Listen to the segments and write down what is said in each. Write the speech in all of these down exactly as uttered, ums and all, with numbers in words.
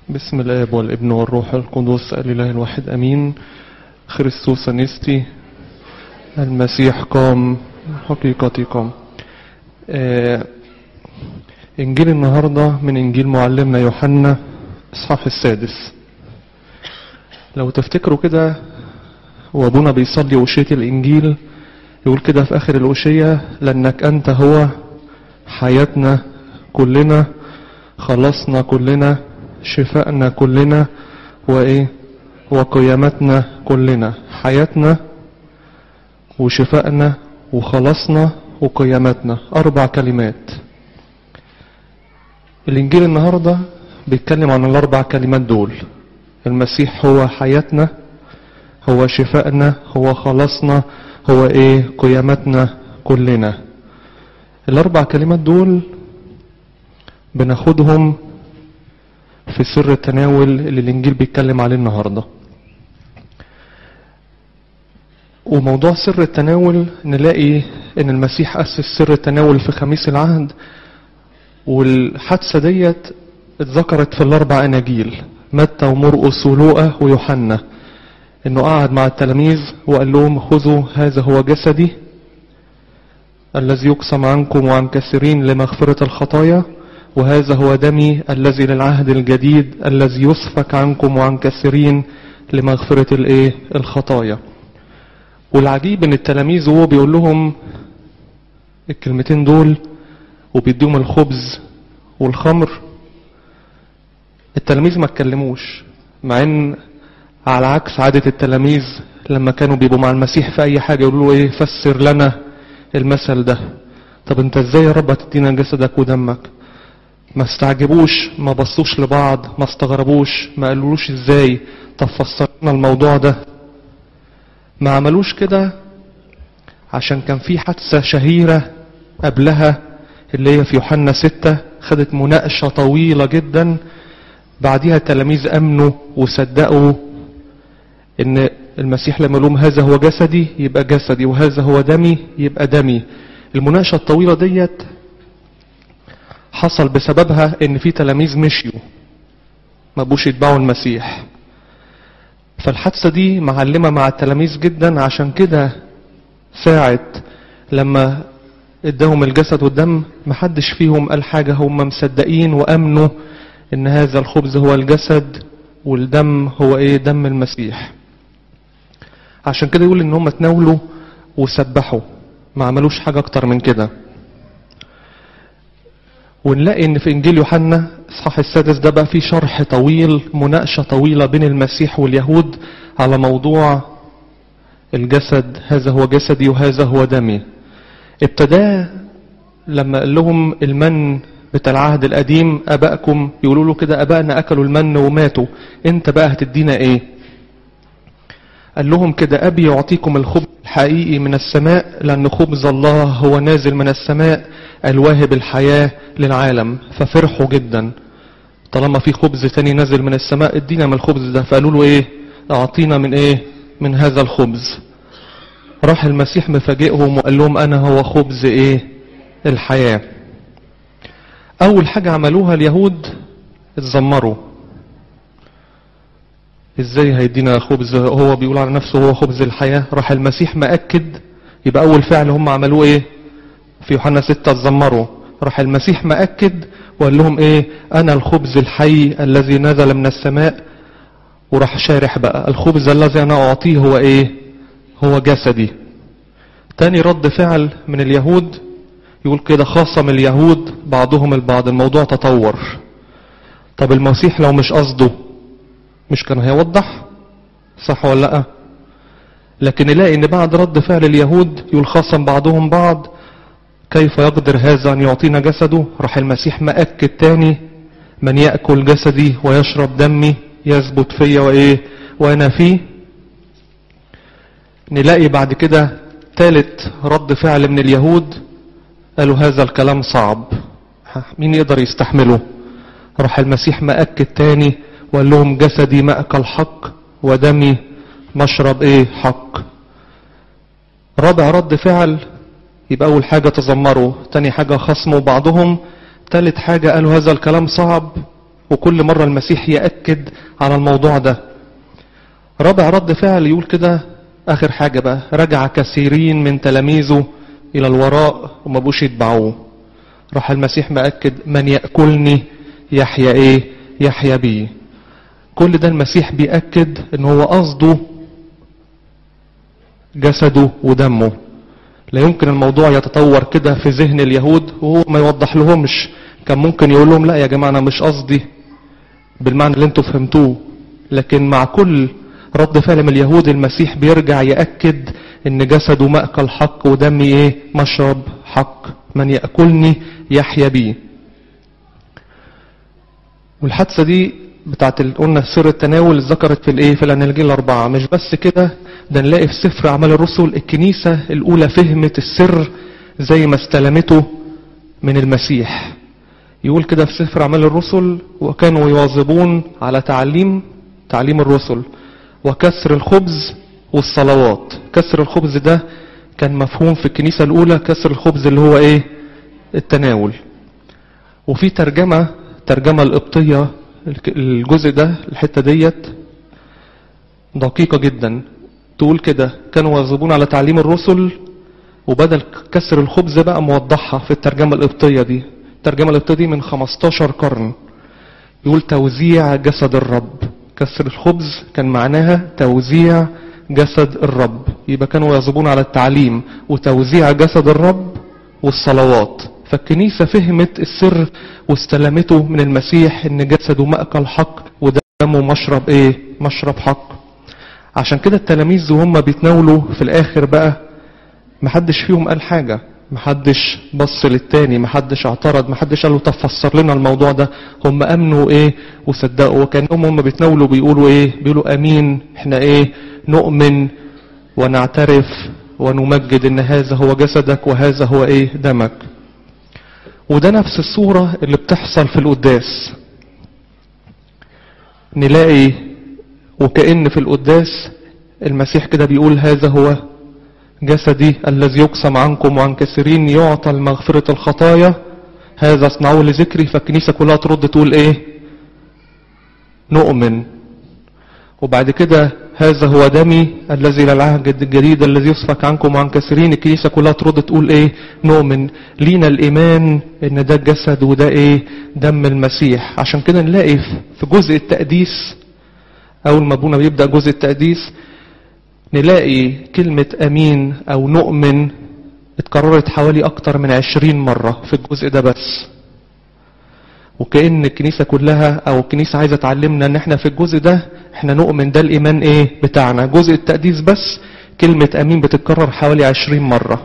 بسم الآب والابن والروح القدس الإله الواحد أمين. خريستوس أنستي، المسيح قام، حقيقتي قام. آه إنجيل النهاردة من إنجيل معلمنا يوحنا إصحاح السادس. لو تفتكروا كده وابونا بيصلي وشية الإنجيل يقول كده في آخر الوشية: لأنك أنت هو حياتنا كلنا، خلصنا كلنا، شفائنا كلنا، وإيه وقيامتنا كلنا. حياتنا وشفائنا وخلصنا وقيامتنا، أربع كلمات. الإنجيل النهاردة بيتكلم عن الأربع كلمات دول: المسيح هو حياتنا، هو شفائنا، هو خلصنا، هو إيه قيامتنا كلنا. الأربع كلمات دول بناخدهم في سر التناول اللي الإنجيل بيتكلم عليه النهاردة. وموضوع سر التناول نلاقي ان المسيح أسس سر التناول في خميس العهد، والحادثة ديت اتذكرت في الأربع أناجيل: متى ومرقس ولوقا ويوحنا، انه قعد مع التلاميذ وقال لهم: خذوا هذا هو جسدي الذي يقسم عنكم وعن كثيرين لمغفرة الخطايا، وهذا هو دمي الذي للعهد الجديد الذي يسفك عنكم وعن كثيرين لمغفرة الايه الخطايا. والعجيب ان التلاميذ وهو بيقول لهم الكلمتين دول وبيديهم الخبز والخمر، التلاميذ ما اتكلموش، مع ان على عكس عادة التلاميذ لما كانوا بيبقوا مع المسيح في اي حاجة يقولوا له: ايه فسر لنا المثل ده. طب انت ازاي يا رب هتدينا جسدك ودمك؟ ما استعجبوش، ما بصوش لبعض، ما استغربوش، ما قالولوش ازاي، طب فسرنا الموضوع ده. ما عملوش كده عشان كان في حادثة شهيرة قبلها اللي هي في يوحنا ستة، خدت مناقشة طويلة جدا. بعدها التلاميذ امنوا وصدقوا ان المسيح لما لهم هذا هو جسدي يبقى جسدي، وهذا هو دمي يبقى دمي. المناقشة الطويلة ديت حصل بسببها ان في تلاميذ مشيوا ما بقوش يتبعوا المسيح. فالحادثة دي معلمة مع التلاميذ جدا، عشان كده ساعة لما اداهم الجسد والدم محدش فيهم قال حاجة، هم مصدقين وامنوا ان هذا الخبز هو الجسد والدم هو ايه دم المسيح. عشان كده يقول ان هم تناولوا وسبحوا، ما عملوش حاجة اكتر من كده. ونلاقي ان في انجيل يوحنا اصحاح السادس ده بقى فيه شرح طويل، مناقشة طويلة بين المسيح واليهود على موضوع الجسد: هذا هو جسدي وهذا هو دمي. ابتدى لما قال لهم المن بتاع العهد القديم، ابائكم يقولوا له كده: ابائنا اكلوا المن وماتوا، انت بقى هتدينا ايه؟ قال لهم كده: ابي يعطيكم الخبز الحقيقي من السماء، لان خبز الله هو نازل من السماء الواهب الحياة للعالم. ففرحوا جدا، طالما في خبز تاني نازل من السماء ادينا من الخبز ده. فقالوا له: ايه اعطينا من ايه من هذا الخبز. راح المسيح مفاجئهم وقال لهم: انا هو خبز ايه الحياة. اول حاجة عملوها اليهود اتذمروا: ازاي هيدينا خبز هو بيقول على نفسه هو خبز الحياة؟ راح المسيح مأكد. يبقى اول فعل هم عملوه ايه في يوحنا ستة؟ اتذمروا. راح المسيح مأكد وقال لهم: ايه انا الخبز الحي الذي نزل من السماء. وراح شارح بقى: الخبز الذي انا اعطيه هو ايه هو جسدي. تاني رد فعل من اليهود يقول كده: خاصم اليهود بعضهم البعض. الموضوع تطور. طب المسيح لو مش قصده مش كان هيوضح؟ صح ولا لا؟ لكن نلاقي ان بعد رد فعل اليهود يقول: خاصم بعضهم بعض، كيف يقدر هذا ان يعطينا جسده؟ راح المسيح مأكد تاني: من يأكل جسدي ويشرب دمي يثبت فيا وايه وانا فيه. نلاقي بعد كده ثالث رد فعل من اليهود، قالوا: هذا الكلام صعب، مين يقدر يستحمله؟ راح المسيح مأكد تاني وقال لهم: جسدي مأكل حق ودمي مشرب ايه حق. رابع رد فعل، يبقى اول حاجة تذمروا، تاني حاجة خصموا بعضهم، ثالث حاجة قالوا هذا الكلام صعب، وكل مرة المسيح يأكد على الموضوع ده. رابع رد فعل يقول كده آخر حاجة بقى: رجع كثيرين من تلاميذه إلى الوراء وما بقوش يتبعوه. راح المسيح مأكد: من يأكلني يحيا إيه؟ يحيا بيه. كل ده المسيح بيأكد إن هو قصده جسده ودمه. لا يمكن الموضوع يتطور كده في ذهن اليهود وهو ما يوضح لهمش. كان ممكن يقول لهم: لا يا جماعة أنا مش قصدي بالمعنى اللي انتوا فهمتوه. لكن مع كل رد فعل من اليهود المسيح بيرجع يأكد ان جسده مأكل حق ودمي ايه؟ مشرب حق. من يأكلني يحيا بيه. والحادثة دي بتاعت قلنا سر التناول ذكرت في الايه؟ في الاناجيل الاربعة. مش بس كده، ده نلاقي في سفر اعمال الرسل الكنيسة الاولى فهمت السر زي ما استلمته من المسيح. يقول كده في سفر اعمال الرسل: وكانوا يواظبون على تعليم تعليم الرسل وكسر الخبز والصلوات. كسر الخبز ده كان مفهوم في الكنيسة الاولى، كسر الخبز اللي هو ايه؟ التناول. وفي ترجمة ترجمة القبطية الجزء ده الحتة ديت دقيقة جدا، تقول كده: كانوا يواظبون على تعليم الرسل، وبدل كسر الخبز بقى موضحها في الترجمة القبطية دي. الترجمة القبطية دي من خمستاشر قرن. يقول: توزيع جسد الرب. كسر الخبز كان معناها توزيع جسد الرب. يبقى كانوا يواظبون على التعليم وتوزيع جسد الرب والصلوات. فالكنيسة فهمت السر واستلمته من المسيح ان جسده مأكل حق ودمه مشرب ايه؟ مشرب حق. عشان كده التلاميذ وهم بيتناولوا في الاخر بقى محدش فيهم قال حاجة، محدش بص للتاني، محدش اعترض، محدش قال له طب فسر لنا الموضوع ده. هم امنوا ايه وصدقوا. وكانهم هم بيتناولوا بيقولوا ايه؟ بيقولوا امين، احنا ايه؟ نؤمن ونعترف ونمجد ان هذا هو جسدك وهذا هو ايه؟ دمك. وده نفس الصورة اللي بتحصل في القداس. نلاقي وكأن في القداس المسيح كده بيقول: هذا هو جسدي الذي يقسم عنكم وعن كثيرين يعطى المغفرة الخطايا، هذا اصنعوه لذكري. فالكنيسة كلها ترد تقول ايه؟ نؤمن. وبعد كده: هذا هو دمي الذي للعهد الجديد الذي يسفك عنكم وعن كثيرين. الكنيسة كلها ترد تقول ايه؟ نؤمن. لينا الإيمان ان ده جسد وده ايه؟ دم المسيح. عشان كده نلاقي في جزء التقديس، أول ما ابونا بيبدأ جزء التقديس، نلاقي كلمة أمين أو نؤمن اتكررت حوالي أكتر من عشرين مرة في الجزء ده بس. وكأن الكنيسة كلها أو الكنيسة عايزة تعلمنا ان احنا في الجزء ده احنا نؤمن، ده الإيمان ايه بتاعنا. جزء التقديس بس كلمة أمين بتتكرر حوالي عشرين مرة.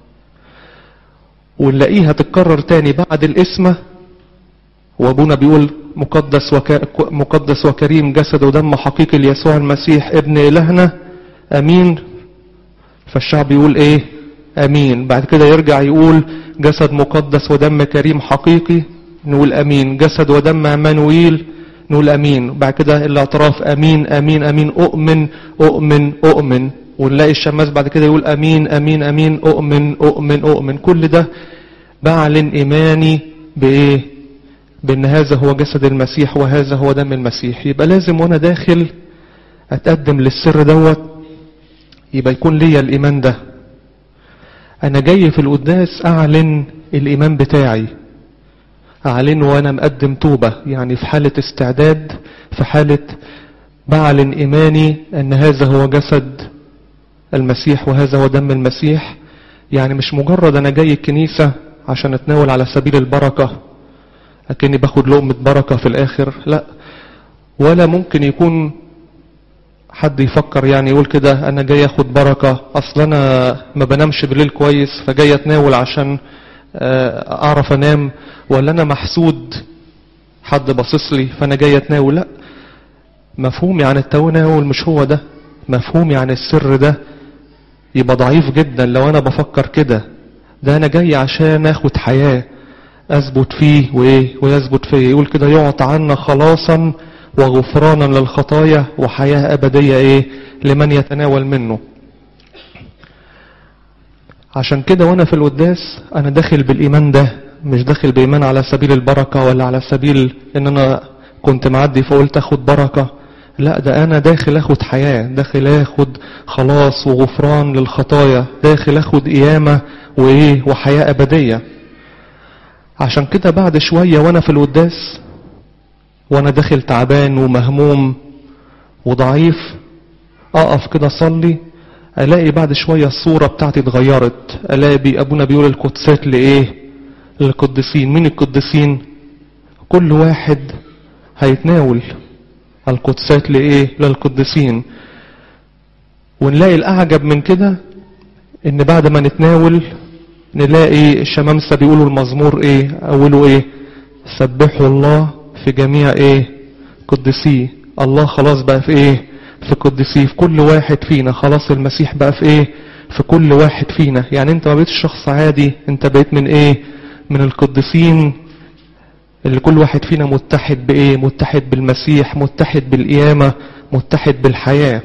ونلاقيها تتكرر تاني بعد الاسم، وابونا بيقول مقدس وك... مقدس وكريم جسد ودم حقيقي ليسوع المسيح ابن إلهنا، أمين. فالشعب يقول ايه؟ أمين. بعد كده يرجع يقول جسد مقدس ودم كريم حقيقي، نقول أمين. جسد ودم عمانوئيل، نقول أمين. بعد كده الاعتراف: أمين أمين أمين، أؤمن أؤمن أؤمن. ونلاقي الشماس بعد كده يقول أمين أمين أمين، أؤمن أؤمن أؤمن. كل ده بعلن إيماني بإيه؟ بأن هذا هو جسد المسيح وهذا هو دم المسيح. يبقى لازم وأنا داخل أتقدم للسر دوت يبقى يكون ليا الإيمان ده. أنا جاي في القداس أعلن الإيمان بتاعي، أعلن وأنا مقدم توبة، يعني في حالة استعداد، في حالة بعلن إيماني أن هذا هو جسد المسيح وهذا هو دم المسيح. يعني مش مجرد أنا جاي الكنيسة عشان أتناول على سبيل البركة أكني باخد لقمة بركة في الآخر، لا. ولا ممكن يكون حد يفكر يعني يقول كده أنا جاي أخد بركة، أصل أنا ما بنامش بالليل كويس فجاي أتناول عشان أعرف أنام، ولا أنا محسود حد باصص لي فأنا جاي أتناول. لا، مفهومي عن التناول مش هو ده. مفهومي عن السر ده يبقى ضعيف جدا لو أنا بفكر كده. ده أنا جاي عشان أخد حياة أثبت فيه وإيه ويثبت فيه. يقول كده: يعطى عنا خلاصا وغفرانا للخطايا وحياة أبدية إيه لمن يتناول منه. عشان كده وأنا في القداس أنا داخل بالإيمان ده، مش داخل بإيمان على سبيل البركة ولا على سبيل إن أنا كنت معدي فقلت اخد بركة. لا، ده انا داخل اخد حياة، داخل اخد خلاص وغفران للخطايا، داخل اخد قيامة وايه وحياة ابدية. عشان كده بعد شوية وانا في القداس وانا داخل تعبان ومهموم وضعيف، اقف كده اصلي، الاقي بعد شوية الصورة بتاعتي اتغيرت، الاقي بي ابونا بيقول القدسات لايه؟ للقديسين. مين القديسين؟ كل واحد هيتناول. القدسات لايه؟ للقديسين. ونلاقي الاعجب من كده ان بعد ما نتناول نلاقي الشمامسة بيقولوا المزمور ايه؟ اوله ايه؟ سبحوا الله في جميع ايه؟ قدسيه. الله خلاص بقى في ايه؟ في قدسيه، في كل واحد فينا. خلاص المسيح بقى في ايه؟ في كل واحد فينا. يعني انت ما بقيتش شخص عادي، انت بقيت من ايه؟ من القديسين اللي كل واحد فينا متحد بايه؟ متحد بالمسيح، متحد بالقيامة، متحد بالحياة.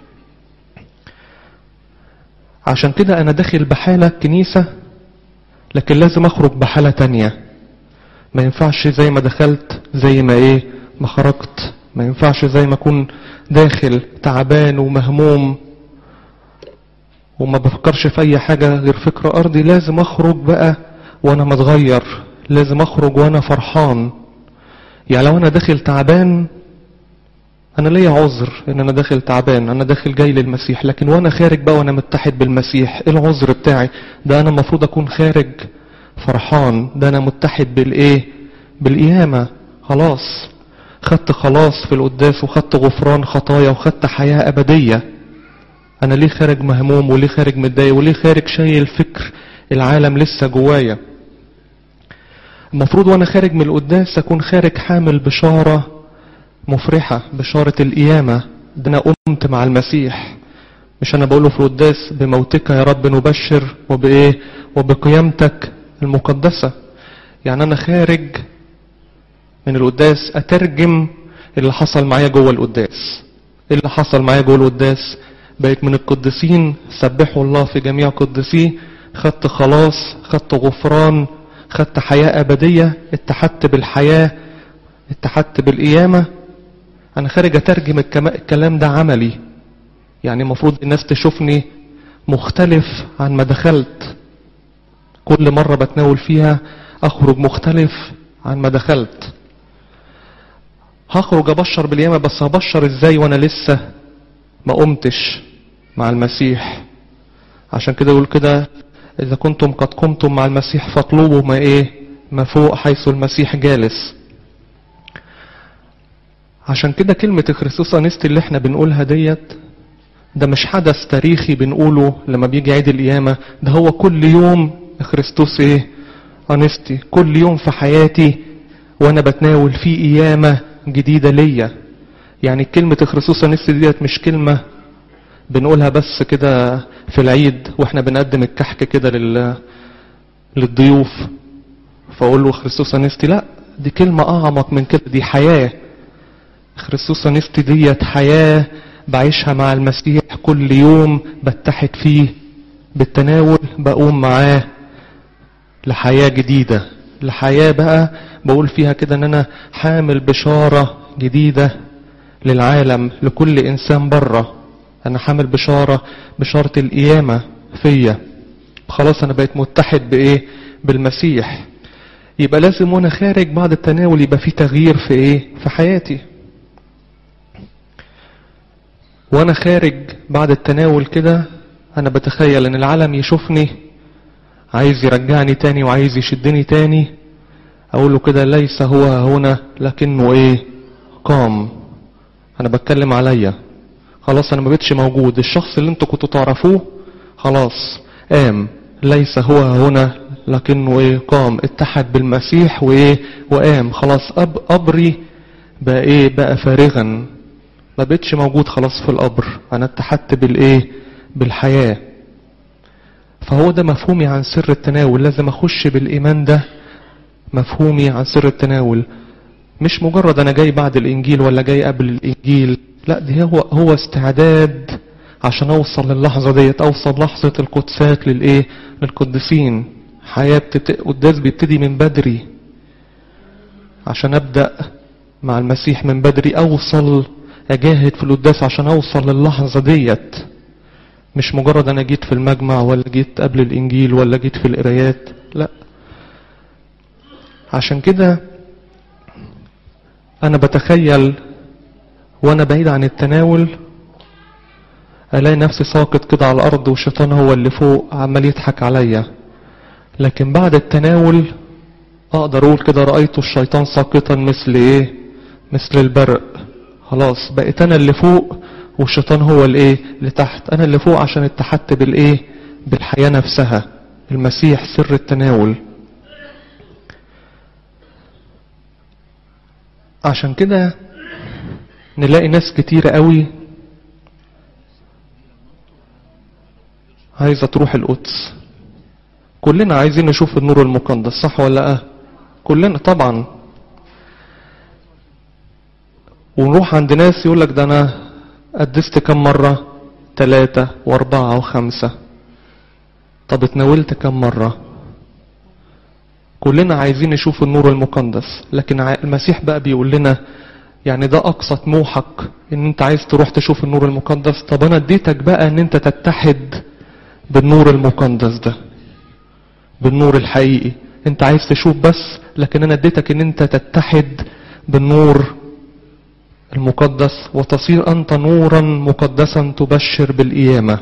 عشان كده انا داخل بحالة كنيسة، لكن لازم اخرج بحالة تانية. ما ينفعش زي ما دخلت زي ما ايه ما خرجت. ما ينفعش زي ما اكون داخل تعبان ومهموم وما بفكرش في اي حاجة غير فكرة ارضي. لازم اخرج بقى وانا متغير، لازم اخرج وانا فرحان. يعني لو انا داخل تعبان انا ليا عذر ان انا داخل تعبان، انا داخل جاي للمسيح، لكن وانا خارج بقى وانا متحد بالمسيح، ايه العذر بتاعي؟ ده انا المفروض اكون خارج فرحان، ده انا متحد بالايه؟ بالقيامة. خلاص خدت خلاص في القداس، وخدت غفران خطايا، وخدت حياة ابدية. انا ليه خارج مهموم؟ وليه خارج متضايق؟ وليه خارج شايل فكر العالم لسه جوايا؟ المفروض وانا خارج من القداس اكون خارج حامل بشارة مفرحة، بشارة القيامة. ده انا قمت مع المسيح. مش انا بقوله في القداس بموتك يا رب نبشر وبايه؟ وبقيامتك المقدسة. يعني انا خارج من القداس اترجم اللي حصل معايا جوه القداس. ايه اللي حصل معايا جوه القداس؟ بقيت من القديسين، سبحوا الله في جميع قدسيه، خدت خلاص، خدت غفران، خدت حياة ابدية، اتحدت بالحياة، اتحدت بالقيامة. انا خارج اترجم الكلام ده عملي. يعني المفروض الناس تشوفني مختلف عن ما دخلت. كل مرة بتناول فيها اخرج مختلف عن ما دخلت. هخرج ابشر بالقيامة، بس هبشر ازاي وانا لسه ما قمتش مع المسيح؟ عشان كده يقول كده اذا كنتم قد قمتم مع المسيح فاطلبوا ما ايه؟ ما فوق حيث المسيح جالس. عشان كده كلمة خريستوس انستي اللي احنا بنقولها ديت، ده مش حدث تاريخي بنقوله لما بيجي عيد القيامة، ده هو كل يوم خريستوس ايه؟ انستي. كل يوم في حياتي وانا بتناول فيه قيامة جديدة ليا. يعني كلمة خريستوس انستي ديت مش كلمة بنقولها بس كده في العيد واحنا بنقدم الكحك كده لل... للضيوف فاقول له خريستوس انستي. لا، دي كلمة اعمق من كده، دي حياة. خريستوس انستي ديت حياة بعيشها مع المسيح كل يوم، بتحد فيه بالتناول، بقوم معاه لحياة جديدة، لحياة بقى بقول فيها كده ان انا حامل بشارة جديدة للعالم، لكل انسان بره. انا حامل بشارة، بشارة القيامة فيا. خلاص انا بقيت متحد بايه؟ بالمسيح. يبقى لازم وانا خارج بعد التناول يبقى في تغيير في ايه؟ في حياتي. وانا خارج بعد التناول كده انا بتخيل ان العالم يشوفني عايز يرجعني تاني وعايز يشدني تاني، اقول له كده ليس هو هنا لكنه ايه؟ قام. انا بتكلم عليا. خلاص انا ما بقتش موجود، الشخص اللي انتوا كنتوا تعرفوه خلاص قام. ليس هو هنا لكنه ايه؟ قام. اتحد بالمسيح وايه؟ وقام. خلاص أب قبري بقى ايه؟ بقى فارغا، ما بقتش موجود خلاص في القبر. انا اتحدت بالايه؟ بالحياة. فهو ده مفهومي عن سر التناول. لازم اخش بالايمان ده مفهومي عن سر التناول. مش مجرد انا جاي بعد الانجيل ولا جاي قبل الانجيل، لا، دي هو هو استعداد عشان اوصل للحظة ديت، اوصل لحظة القدسات للايه؟ للقديسين. حياة بتت... قداس بيبتدي من بدري عشان ابدأ مع المسيح من بدري، اوصل اجاهد في القداس عشان اوصل للحظة ديت. مش مجرد انا جيت في المجمع ولا جيت قبل الانجيل ولا جيت في القرايات، لا. عشان كده انا بتخيل وانا بعيد عن التناول الاقي نفسي ساقط كده على الارض والشيطان هو اللي فوق عمال يضحك عليا. لكن بعد التناول اقدر اقول كده رأيت الشيطان ساقطا مثل ايه؟ مثل البرق. خلاص بقيت انا اللي فوق والشيطان هو الايه؟ اللي تحت. انا اللي فوق عشان اتحدت بالايه؟ بالحياة نفسها. المسيح سر التناول. عشان كده نلاقي ناس كتيرة قوي عايزة تروح القدس. كلنا عايزين نشوف النور المقدس، صح ولا لا؟ كلنا طبعا. ونروح عند ناس يقولك ده انا قدست كم مرة؟ ثلاثة واربعة وخمسة. طب اتناولت كم مرة؟ كلنا عايزين نشوف النور المقدس، لكن المسيح بقى بيقول لنا يعني ده اقصى طموحك ان انت عايز تروح تشوف النور المقدس. طب انا اديتك بقى ان انت تتحد بالنور المقدس ده، بالنور الحقيقي. انت عايز تشوف بس، لكن انا اديتك ان انت تتحد بالنور المقدس وتصير انت نورا مقدسا تبشر بالقيامة.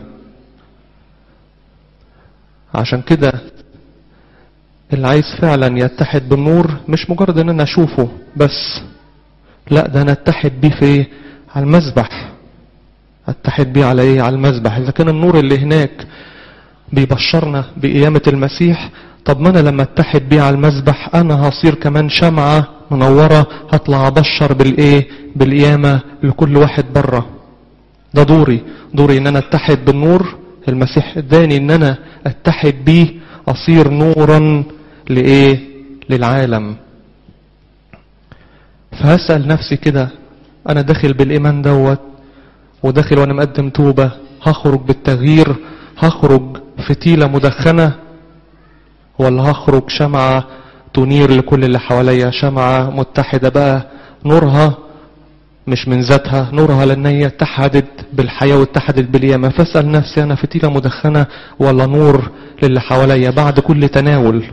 عشان كده اللي عايز فعلا يتحد بالنور مش مجرد ان انا اشوفه بس، لا ده انا اتحد بيه في ايه؟ على المذبح. اتحد بيه على ايه؟ على المذبح. اذا كان النور اللي هناك بيبشرنا بقيامة المسيح، طب ما انا لما اتحد بيه على المذبح انا هصير كمان شمعة منورة هطلع ابشر بالايه؟ بالقيامة لكل واحد بره. ده دوري. دوري ان انا اتحد بالنور. المسيح اداني ان انا اتحد بيه اصير نورا لايه؟ للعالم. فهسأل نفسي كده، انا داخل بالايمان دوت وداخل وانا مقدم توبة، هخرج بالتغيير، هخرج فتيلة مدخنة، ولا هخرج شمعة تنير لكل اللي حواليا؟ شمعة متحدة بقى نورها مش من ذاتها، نورها لان هي اتحدت بالحياة واتحدت بالقيامة. فاسأل نفسي انا فتيلة مدخنة ولا نور للي حواليا بعد كل تناول.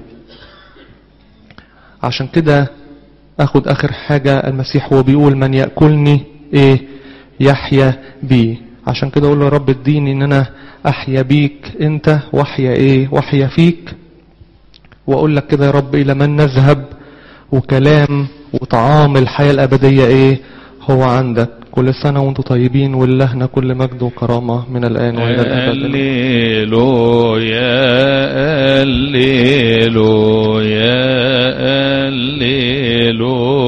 عشان كده اخد اخر حاجة المسيح هو بيقول من يأكلني ايه؟ يحيا بي. عشان كده اقول له يا رب اديني ان انا احيا بيك انت واحيا ايه؟ واحيا فيك. واقول لك كده يا رب الى من نذهب وكلام وطعام الحياة الابدية ايه؟ هو عندك. كل سنة وانتم طيبين، ولهنا كل مجد وكرامة من الآن وإلى الأبد. هللويا هللويا هللويا.